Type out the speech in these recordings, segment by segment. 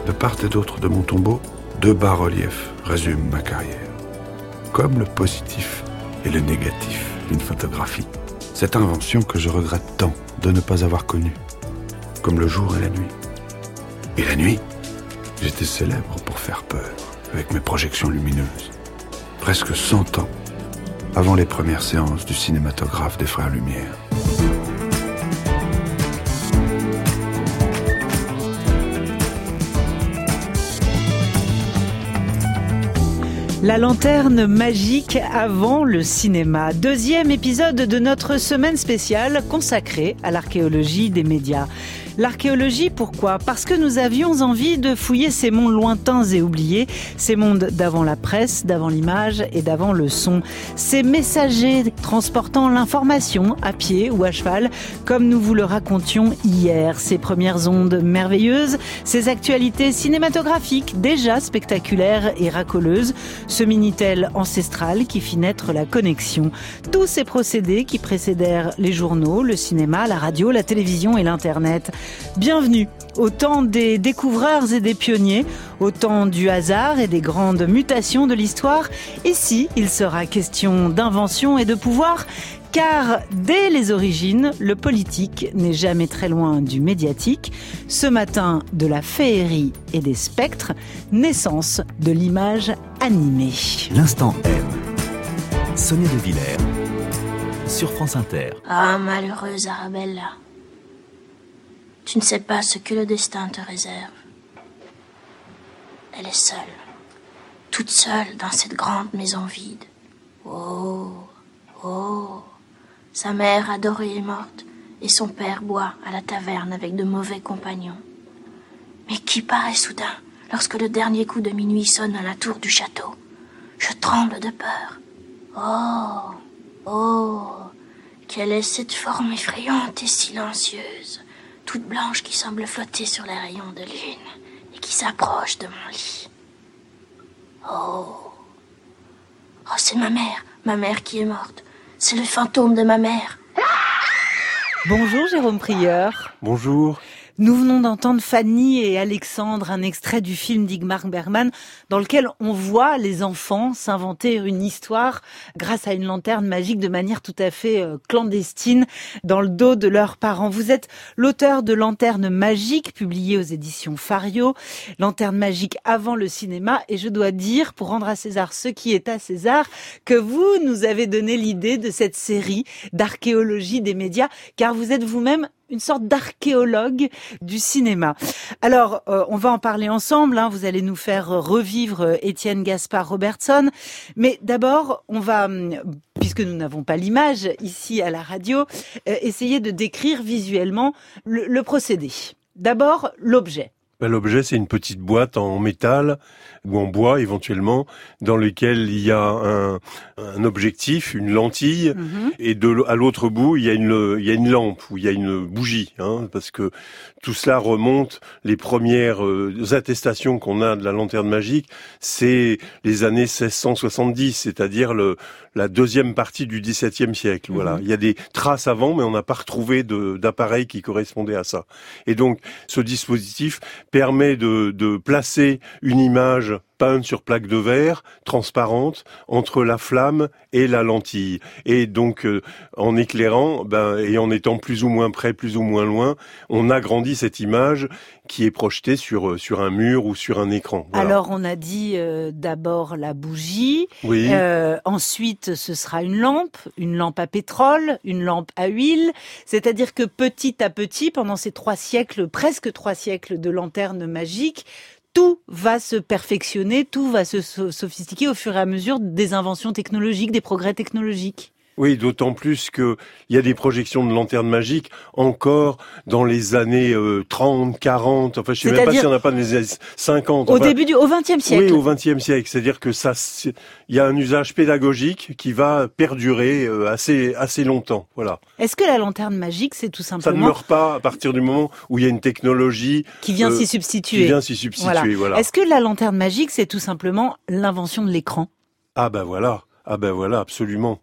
De part et d'autre de mon tombeau, 2 bas-reliefs résument ma carrière. Comme le positif et le négatif d'une photographie. Cette invention que je regrette tant de ne pas avoir connue. Comme le jour et la nuit. Et la nuit, j'étais célèbre pour faire peur, avec mes projections lumineuses. Presque 100 ans avant les premières séances du cinématographe des Frères Lumière. La lanterne magique avant le cinéma. 2e épisode de notre semaine spéciale consacrée à l'archéologie des médias. L'archéologie, pourquoi ? Parce que nous avions envie de fouiller ces mondes lointains et oubliés, ces mondes d'avant la presse, d'avant l'image et d'avant le son. Ces messagers transportant l'information à pied ou à cheval, comme nous vous le racontions hier. Ces premières ondes merveilleuses, ces actualités cinématographiques déjà spectaculaires et racoleuses, ce Minitel ancestral qui fit naître la connexion. Tous ces procédés qui précédèrent les journaux, le cinéma, la radio, la télévision et l'Internet. Bienvenue au temps des découvreurs et des pionniers, au temps du hasard et des grandes mutations de l'histoire. Ici, il sera question d'invention et de pouvoir, car dès les origines, le politique n'est jamais très loin du médiatique. Ce matin, de la féerie et des spectres, naissance de l'image animée. L'instant M. Sonia De Villers sur France Inter. Ah, malheureuse Arabella. Tu ne sais pas ce que le destin te réserve. Elle est seule, toute seule dans cette grande maison vide. Oh, oh, sa mère adorée est morte et son père boit à la taverne avec de mauvais compagnons. Mais qui paraît soudain lorsque le dernier coup de minuit sonne à la tour du château. Je tremble de peur. Oh, oh, quelle est cette forme effrayante et silencieuse, toute blanche qui semble flotter sur les rayons de lune et qui s'approche de mon lit. Oh, c'est ma mère qui est morte. C'est le fantôme de ma mère. Bonjour Jérôme Prieur. Bonjour. Nous venons d'entendre Fanny et Alexandre, un extrait du film d'Ingmar Bergman, dans lequel on voit les enfants s'inventer une histoire grâce à une lanterne magique de manière tout à fait clandestine dans le dos de leurs parents. Vous êtes l'auteur de Lanterne magique, publié aux éditions Fario, Lanterne magique avant le cinéma, et je dois dire, pour rendre à César ce qui est à César, que vous nous avez donné l'idée de cette série d'archéologie des médias, car vous êtes vous-même une sorte d'archéologue du cinéma. Alors, on va en parler ensemble, hein. Vous allez nous faire revivre Étienne Gaspard Robertson. Mais d'abord, on va, puisque nous n'avons pas l'image ici à la radio, essayer de décrire visuellement le procédé. D'abord, l'objet. L'objet, c'est une petite boîte en métal ou en bois éventuellement, dans lequel il y a un objectif, une lentille, et à l'autre bout, il y a une lampe ou il y a une bougie, hein, parce que tout cela remonte, les premières attestations qu'on a de la lanterne magique, c'est les années 1670, c'est-à-dire la deuxième partie du XVIIe siècle. Voilà, il y a des traces avant, mais on n'a pas retrouvé d'appareil qui correspondait à ça. Et donc, ce dispositif permet de placer une image peinte sur plaque de verre, transparente, entre la flamme et la lentille. Et donc, en éclairant, et en étant plus ou moins près, plus ou moins loin, on agrandit cette image qui est projetée sur un mur ou sur un écran. Voilà. Alors, on a dit d'abord la bougie. Oui. Ensuite, ce sera une lampe à pétrole, une lampe à huile. C'est-à-dire que petit à petit, pendant ces presque 3 siècles de lanterne magique, tout va se perfectionner, tout va se sophistiquer au fur et à mesure des inventions technologiques, des progrès technologiques. Oui, d'autant plus que il y a des projections de lanternes magiques encore dans les années 30, 40, enfin je sais même pas s'il y en a pas dans les années 50. Au XXe siècle. Oui, au XXe siècle. C'est-à-dire que il y a un usage pédagogique qui va perdurer assez longtemps. Voilà. Est-ce que la lanterne magique, c'est tout simplement... Ça ne meurt pas à partir du moment où il y a une technologie... qui vient s'y substituer. Voilà. Est-ce que la lanterne magique, c'est tout simplement l'invention de l'écran ? Ah ben voilà, absolument.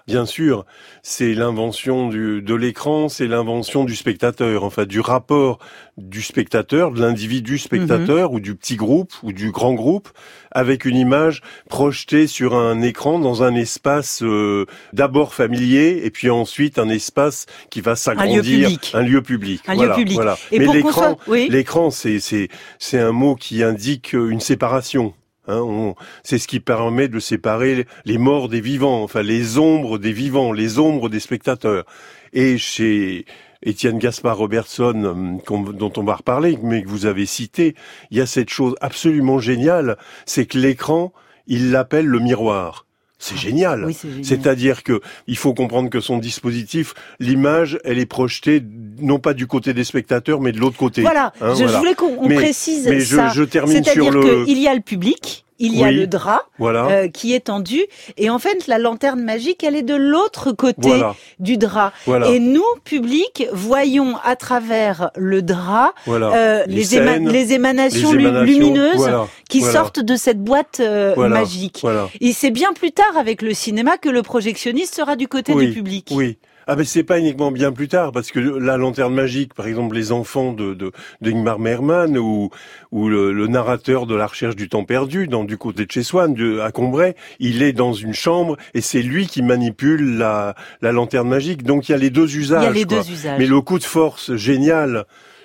bien sûr, c'est l'invention de l'écran, c'est l'invention du spectateur, enfin du rapport du spectateur, de l'individu spectateur ou du petit groupe ou du grand groupe avec une image projetée sur un écran dans un espace d'abord familier et puis ensuite un espace qui va s'agrandir, un lieu public. Voilà. Et mais l'écran, l'écran c'est un mot qui indique une séparation. C'est ce qui permet de séparer les morts des vivants, enfin les ombres des vivants, les ombres des spectateurs. Et chez Étienne Gaspard Robertson, dont on va reparler, mais que vous avez cité, il y a cette chose absolument géniale, c'est que l'écran, il l'appelle le miroir. C'est génial. Oui, c'est génial. C'est-à-dire que il faut comprendre que son dispositif, l'image, elle est projetée non pas du côté des spectateurs, mais de l'autre côté. Voilà. Je voulais qu'on précise ça. Je termine sur le. C'est-à-dire qu'il y a le public. Il y a le drap qui est tendu et en fait la lanterne magique elle est de l'autre côté du drap et nous public voyons à travers le drap les émanations lumineuses qui sortent de cette boîte magique et c'est bien plus tard avec le cinéma que le projectionniste sera du côté du public. Oui. Ah ben c'est pas uniquement bien plus tard parce que la lanterne magique, par exemple les enfants de Ingmar Bergman ou le narrateur de La Recherche du temps perdu du côté de chez Swann à Combray, il est dans une chambre et c'est lui qui manipule la lanterne magique. Donc il y a les deux usages. Mais le coup de force génial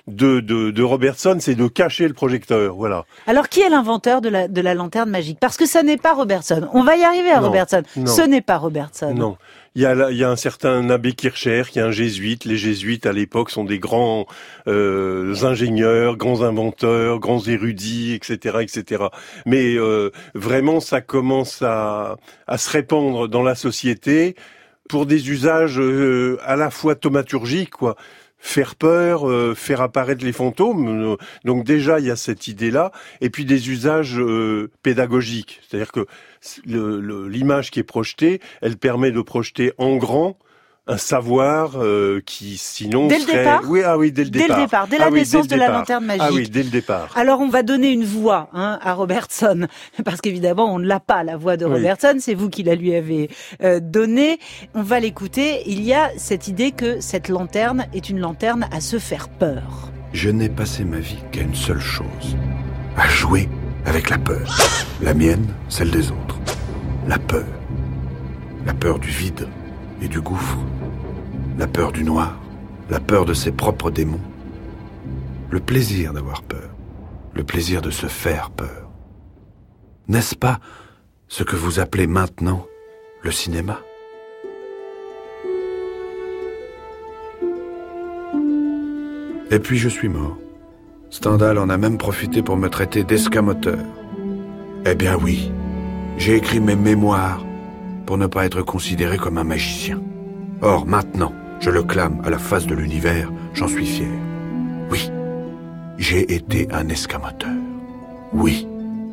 de Robertson, c'est de cacher le projecteur, voilà. Alors, qui est l'inventeur de la lanterne magique? Parce que ça n'est pas Robertson. On va y arriver à Robertson. Ce n'est pas Robertson. Non. Il y a un certain abbé Kircher qui est un jésuite. Les jésuites, à l'époque, sont des grands ingénieurs, grands inventeurs, grands érudits, etc., etc. Mais vraiment, ça commence à se répandre dans la société pour des usages à la fois thaumaturgiques, quoi. Faire peur, faire apparaître les fantômes. Donc déjà, il y a cette idée-là. Et puis des usages pédagogiques. C'est-à-dire que l'image qui est projetée, elle permet de projeter en grand un savoir qui sinon dès le départ. Dès le départ. Dès la naissance de la lanterne magique. Ah oui, dès le départ. Alors on va donner une voix à Robertson parce qu'évidemment on ne l'a pas la voix de Robertson, c'est vous qui la lui avez donnée. On va l'écouter. Il y a cette idée que cette lanterne est une lanterne à se faire peur. Je n'ai passé ma vie qu'à une seule chose, à jouer avec la peur. La mienne, celle des autres. La peur. La peur du vide et du gouffre. La peur du noir. La peur de ses propres démons. Le plaisir d'avoir peur. Le plaisir de se faire peur. N'est-ce pas ce que vous appelez maintenant le cinéma ? Et puis je suis mort. Stendhal en a même profité pour me traiter d'escamoteur. Eh bien oui, j'ai écrit mes mémoires pour ne pas être considéré comme un magicien. Or maintenant, je le clame à la face de l'univers, j'en suis fier. Oui, j'ai été un escamoteur. Oui.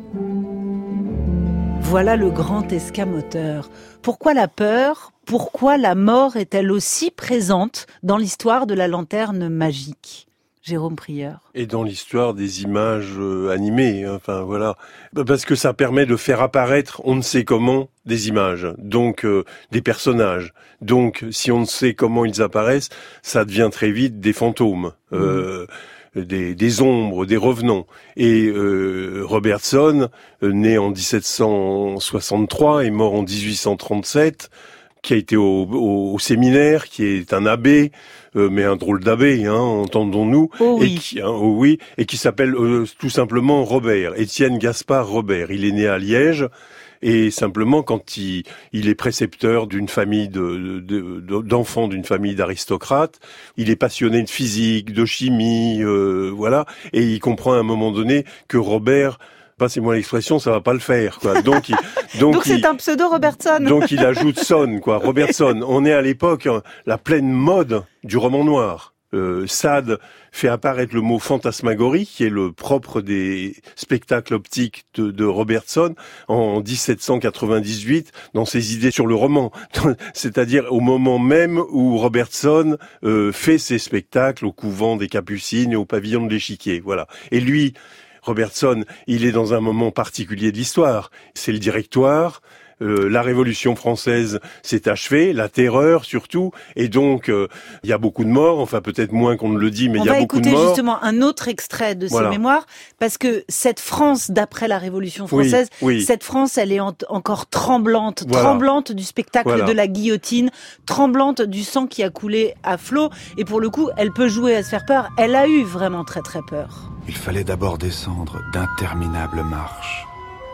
Voilà le grand escamoteur. Pourquoi la peur ? Pourquoi la mort est-elle aussi présente dans l'histoire de la lanterne magique ? Jérôme Prieur. Et dans l'histoire des images animées, enfin voilà, parce que ça permet de faire apparaître, on ne sait comment, des images, donc des personnages. Donc si on ne sait comment ils apparaissent, ça devient très vite des fantômes, des ombres, des revenants. Et Robertson, né en 1763 et mort en 1837, qui a été au séminaire, qui est un abbé, mais un drôle d'abbé, entendons-nous, et qui s'appelle tout simplement Robert, Étienne Gaspard Robert. Il est né à Liège, et simplement quand il est précepteur d'une famille d'enfants d'une famille d'aristocrates, il est passionné de physique, de chimie, voilà, et il comprend à un moment donné que Robert, passez-moi l'expression, ça va pas le faire, quoi. Donc c'est un pseudo Robertson. Donc il ajoute Son, quoi. Robertson. On est à l'époque la pleine mode du roman noir. Sade fait apparaître le mot fantasmagorie, qui est le propre des spectacles optiques de Robertson, en 1798, dans ses idées sur le roman. C'est-à-dire au moment même où Robertson fait ses spectacles au couvent des Capucines et au pavillon de l'Échiquier. Voilà. Et lui, Robertson, il est dans un moment particulier de l'histoire. C'est le Directoire. la Révolution française s'est achevée, la terreur surtout, et donc il y a beaucoup de morts, enfin peut-être moins qu'on ne le dit, mais il y a beaucoup de morts. On va écouter justement un autre extrait de ces mémoires, parce que cette France d'après la Révolution française, cette France, elle est encore tremblante, tremblante du spectacle de la guillotine, tremblante du sang qui a coulé à flot, et pour le coup, elle peut jouer à se faire peur. Elle a eu vraiment très très peur. Il fallait d'abord descendre d'interminables marches.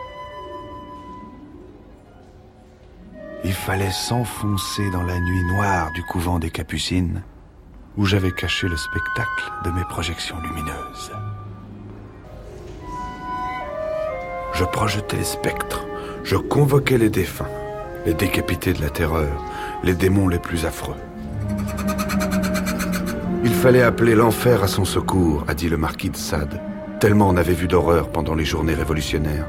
Il fallait s'enfoncer dans la nuit noire du couvent des Capucines, où j'avais caché le spectacle de mes projections lumineuses. Je projetais les spectres, je convoquais les défunts, les décapités de la terreur, les démons les plus affreux. Il fallait appeler l'enfer à son secours, a dit le marquis de Sade, tellement on avait vu d'horreur pendant les journées révolutionnaires.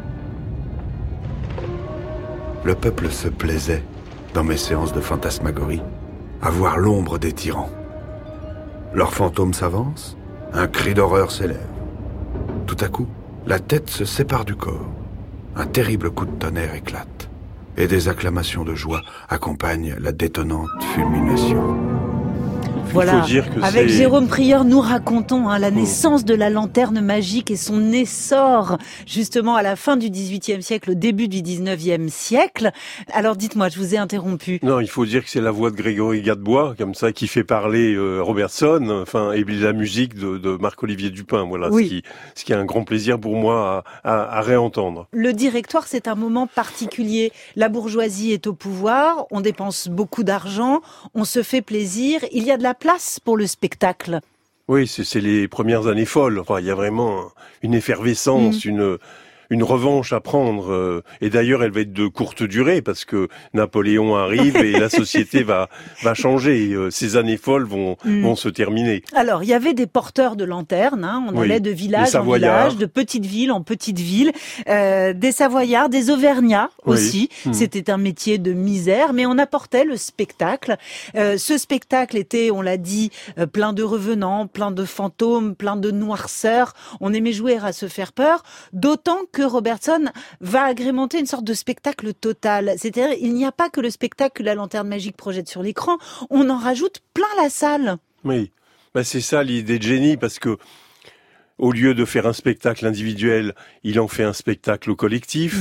Le peuple se plaisait, dans mes séances de fantasmagorie, à voir l'ombre des tyrans. Leur fantôme s'avance, un cri d'horreur s'élève. Tout à coup, la tête se sépare du corps. Un terrible coup de tonnerre éclate. Et des acclamations de joie accompagnent la détonnante fulmination. Voilà, avec Jérôme Prieur, nous racontons la naissance de la lanterne magique et son essor, justement, à la fin du XVIIIe siècle, au début du XIXe siècle. Alors, dites-moi, je vous ai interrompu. Non, il faut dire que c'est la voix de Grégory Gadebois, comme ça, qui fait parler Robertson, enfin, et la musique de Marc-Olivier Dupin. Voilà, ce qui est un grand plaisir pour moi à réentendre. Le Directoire, c'est un moment particulier. La bourgeoisie est au pouvoir, on dépense beaucoup d'argent, on se fait plaisir, il y a de la place pour le spectacle. Oui, c'est les premières années folles. Enfin, il y a vraiment une effervescence, une revanche à prendre. Et d'ailleurs, elle va être de courte durée parce que Napoléon arrive et la société va changer. Ces années folles vont se terminer. Alors, il y avait des porteurs de lanternes. On allait de village en village, de petite ville en petite ville. Des Savoyards, des Auvergnats aussi. C'était un métier de misère, mais on apportait le spectacle. Ce spectacle était, on l'a dit, plein de revenants, plein de fantômes, plein de noirceurs. On aimait jouer à se faire peur, d'autant que Robertson va agrémenter une sorte de spectacle total. C'est-à-dire, il n'y a pas que le spectacle que la lanterne magique projette sur l'écran, on en rajoute plein la salle. Oui, c'est ça l'idée de génie, parce que au lieu de faire un spectacle individuel, il en fait un spectacle collectif.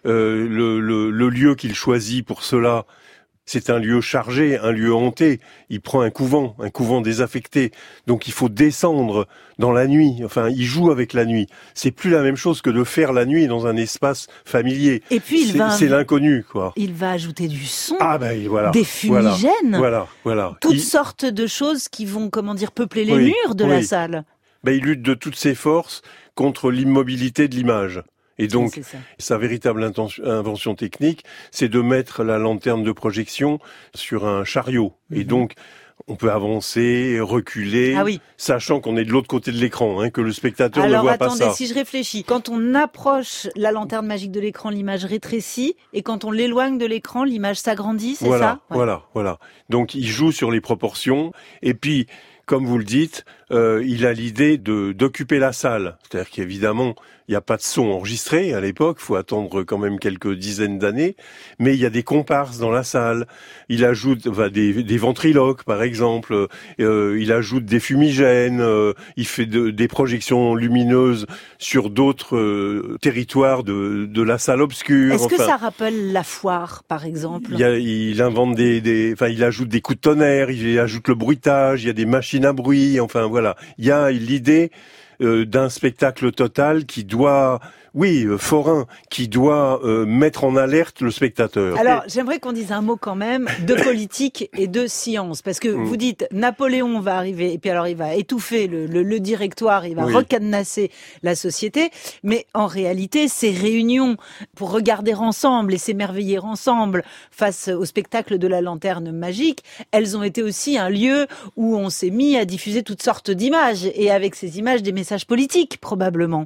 Le lieu qu'il choisit pour cela, c'est un lieu chargé, un lieu hanté. Il prend un couvent désaffecté. Donc il faut descendre dans la nuit. Enfin, il joue avec la nuit. C'est plus la même chose que de faire la nuit dans un espace familier. Et puis c'est l'inconnu, quoi. Il va ajouter du son, voilà, des fumigènes, voilà. Toutes sortes de choses qui vont, peupler les murs de la salle. Il lutte de toutes ses forces contre l'immobilité de l'image. Et donc, sa véritable invention technique, c'est de mettre la lanterne de projection sur un chariot. Et donc, on peut avancer, reculer, sachant qu'on est de l'autre côté de l'écran, que le spectateur ne voit pas ça. Alors attendez, si je réfléchis, quand on approche la lanterne magique de l'écran, l'image rétrécit, et quand on l'éloigne de l'écran, l'image s'agrandit, c'est ça ? Voilà. Donc, il joue sur les proportions, et puis, comme vous le dites, il a l'idée d'occuper la salle. C'est-à-dire qu'évidemment, il n'y a pas de son enregistré à l'époque, il faut attendre quand même quelques dizaines d'années, mais il y a des comparses dans la salle. Il ajoute des ventriloques, par exemple, il ajoute des fumigènes, il fait des projections lumineuses sur d'autres territoires de la salle obscure. Est-ce que ça rappelle la foire, par exemple ? Il invente il ajoute des coups de tonnerre, il ajoute le bruitage, il y a des machines à bruit, voilà. Il y a l'idée d'un spectacle total qui doit, forain, qui doit mettre en alerte le spectateur. Alors, j'aimerais qu'on dise un mot quand même de politique et de science, parce que vous dites Napoléon va arriver, et puis alors il va étouffer le directoire, il va recadenasser la société, mais en réalité, ces réunions pour regarder ensemble et s'émerveiller ensemble face au spectacle de la lanterne magique, elles ont été aussi un lieu où on s'est mis à diffuser toutes sortes d'images, et avec ces images, des messages politiques, probablement.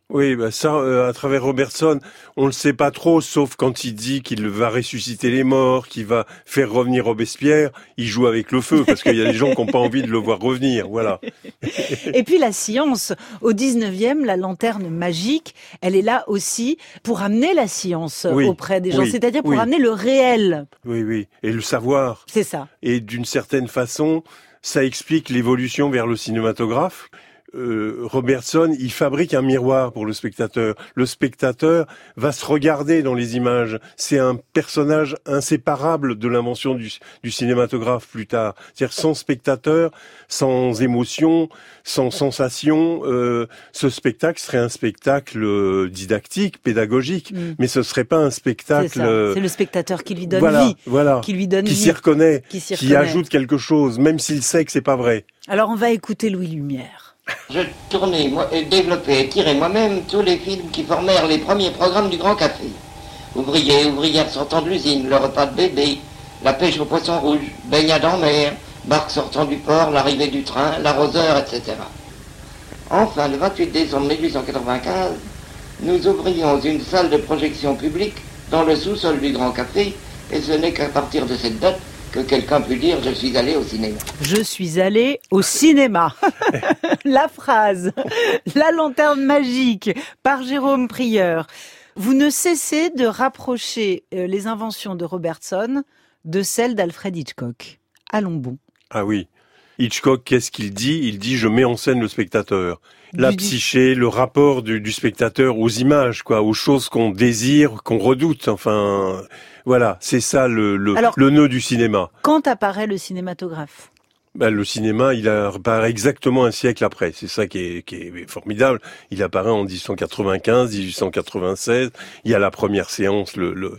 Oui, ça, à travers Robertson, on le sait pas trop, sauf quand il dit qu'il va ressusciter les morts, qu'il va faire revenir Robespierre, il joue avec le feu, parce qu'il y a des gens qui n'ont pas envie de le voir revenir, voilà. Et puis la science, au 19e, la lanterne magique, elle est là aussi pour amener la science auprès des gens, c'est-à-dire pour amener le réel. Oui, et le savoir. C'est ça. Et d'une certaine façon, ça explique l'évolution vers le cinématographe. Robertson, il fabrique un miroir pour le spectateur. Le spectateur va se regarder dans les images. C'est un personnage inséparable de l'invention du cinématographe plus tard. C'est-à-dire sans spectateur, sans émotion, sans sensation, ce spectacle serait un spectacle didactique, pédagogique, mais ce serait pas un spectacle... C'est le spectateur qui lui donne vie, qui lui donne qui vie, s'y reconnaît, qui ajoute quelque chose, même s'il sait que c'est pas vrai. Alors on va écouter Louis Lumière. Je tournais, développais et tirais moi-même tous les films qui formèrent les premiers programmes du Grand Café. Ouvriers, ouvrières sortant de l'usine, le repas de bébé, la pêche au poisson rouge, baignade en mer, barque sortant du port, l'arrivée du train, l'arroseur, etc. Enfin, le 28 décembre 1895, nous ouvrions une salle de projection publique dans le sous-sol du Grand Café, et ce n'est qu'à partir de cette date que quelqu'un peut dire « je suis allé au cinéma ». Je suis allé au cinéma. La phrase, la lanterne magique, par Jérôme Prieur. Vous ne cessez de rapprocher les inventions de Robertson de celles d'Alfred Hitchcock. Allons bon. Ah oui. Hitchcock, qu'est-ce qu'il dit ? Il dit « je mets en scène le spectateur ». La psyché, le rapport du spectateur aux images, aux choses qu'on désire, qu'on redoute, enfin... Voilà, c'est ça le nœud du cinéma. Quand apparaît le cinématographe ? Le cinéma, il apparaît exactement un siècle après. C'est ça qui est formidable. Il apparaît en 1895, 1896. Il y a la première séance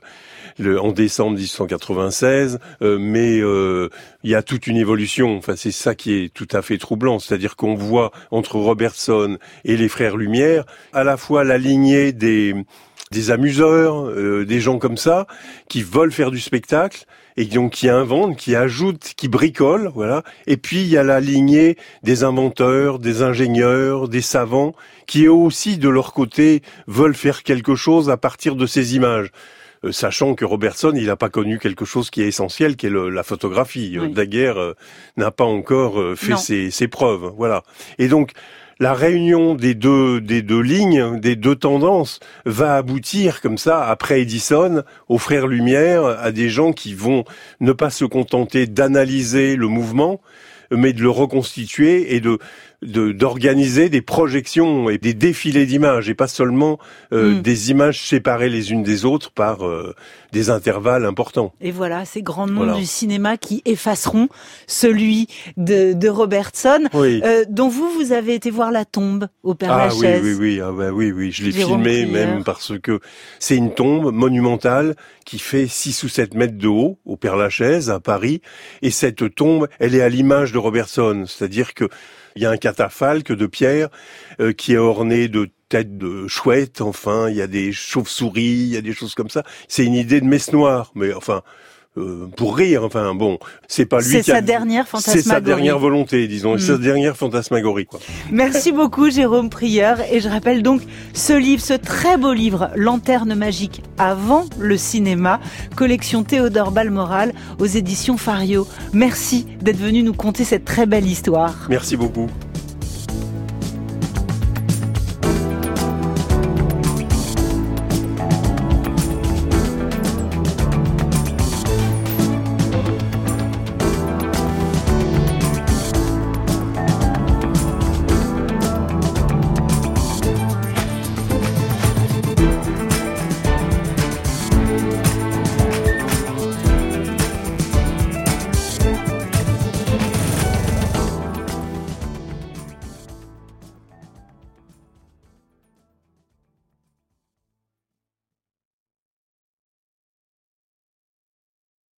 en décembre 1896, mais il y a toute une évolution. Enfin, c'est ça qui est tout à fait troublant. C'est-à-dire qu'on voit entre Robertson et les frères Lumière à la fois la lignée des amuseurs, des gens comme ça, qui veulent faire du spectacle, et donc qui inventent, qui ajoutent, qui bricolent, voilà. Et puis il y a la lignée des inventeurs, des ingénieurs, des savants, qui eux aussi, de leur côté, veulent faire quelque chose à partir de ces images. Sachant que Robertson, il n'a pas connu quelque chose qui est essentiel, qui est la photographie. Oui. Daguerre n'a pas encore fait ses preuves, voilà. Et donc, la réunion des deux lignes, des deux tendances, va aboutir comme ça, après Edison, aux frères Lumière, à des gens qui vont ne pas se contenter d'analyser le mouvement, mais de le reconstituer et d'organiser des projections et des défilés d'images, et pas seulement des images séparées les unes des autres par des intervalles importants. Et voilà, ces grands noms du cinéma qui effaceront celui de Robertson, dont vous avez été voir la tombe au Père-Lachaise. Oui, je l'ai Jérôme filmé Prieur. même parce que c'est une tombe monumentale qui fait 6 ou 7 mètres de haut au Père-Lachaise à Paris, et cette tombe, elle est à l'image de Robertson, c'est-à-dire que il y a un catafalque de pierre qui est orné de têtes de chouettes, enfin, il y a des chauves-souris, il y a des choses comme ça. C'est une idée de messe noire, mais enfin, pour rire, enfin bon, c'est pas lui c'est sa dernière fantasmagorie. C'est sa dernière volonté, disons, sa dernière fantasmagorie, Merci beaucoup Jérôme Prieur, et je rappelle donc ce livre, ce très beau livre, Lanterne magique avant le cinéma, collection Théodore Balmoral aux éditions Fario. Merci d'être venu nous conter cette très belle histoire. Merci beaucoup.